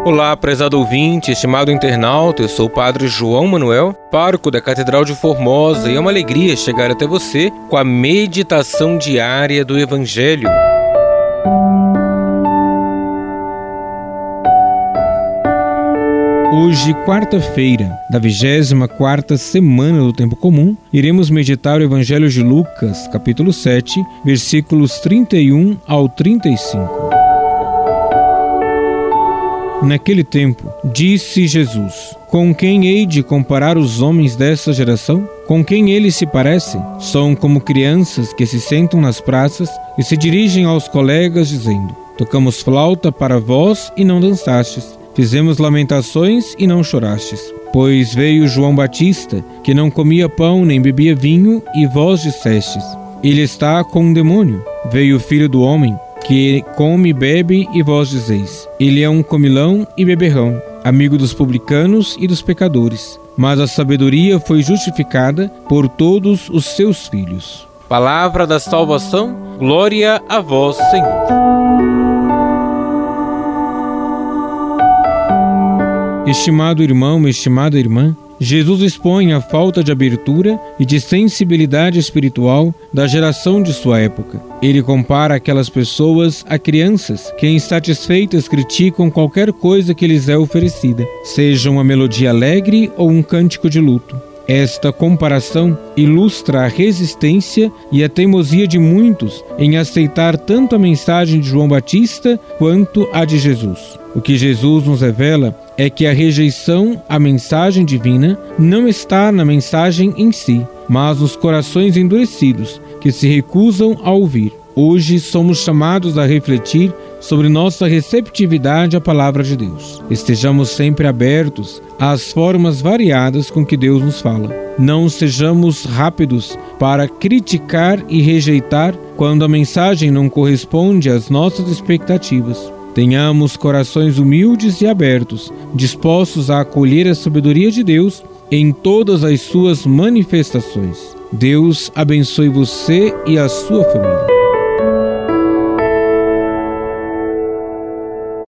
Olá, prezado ouvinte, estimado internauta, eu sou o Padre João Manuel, pároco da Catedral de Formosa, e é uma alegria chegar até você com a meditação diária do Evangelho. Hoje, quarta-feira, da 24ª semana do Tempo Comum, iremos meditar o Evangelho de Lucas, capítulo 7, versículos 31 ao 35. Naquele tempo, disse Jesus: Com quem hei de comparar os homens desta geração? Com quem eles se parecem? São como crianças que se sentam nas praças e se dirigem aos colegas dizendo: Tocamos flauta para vós e não dançastes. Fizemos lamentações e não chorastes. Pois veio João Batista, que não comia pão nem bebia vinho, e vós dissestes: Ele está com um demônio. Veio o Filho do Homem, que come e bebe, e vós dizeis: Ele é um comilão e beberrão, amigo dos publicanos e dos pecadores. Mas a sabedoria foi justificada por todos os seus filhos. Palavra da salvação, glória a vós, Senhor. Estimado irmão, estimada irmã, Jesus expõe a falta de abertura e de sensibilidade espiritual da geração de sua época. Ele compara aquelas pessoas a crianças que, insatisfeitas, criticam qualquer coisa que lhes é oferecida, seja uma melodia alegre ou um cântico de luto. Esta comparação ilustra a resistência e a teimosia de muitos em aceitar tanto a mensagem de João Batista quanto a de Jesus. O que Jesus nos revela é que a rejeição à mensagem divina não está na mensagem em si, mas nos corações endurecidos que se recusam a ouvir. Hoje somos chamados a refletir sobre nossa receptividade à palavra de Deus. Estejamos sempre abertos às formas variadas com que Deus nos fala. Não sejamos rápidos para criticar e rejeitar quando a mensagem não corresponde às nossas expectativas. Tenhamos corações humildes e abertos, dispostos a acolher a sabedoria de Deus em todas as suas manifestações. Deus abençoe você e a sua família.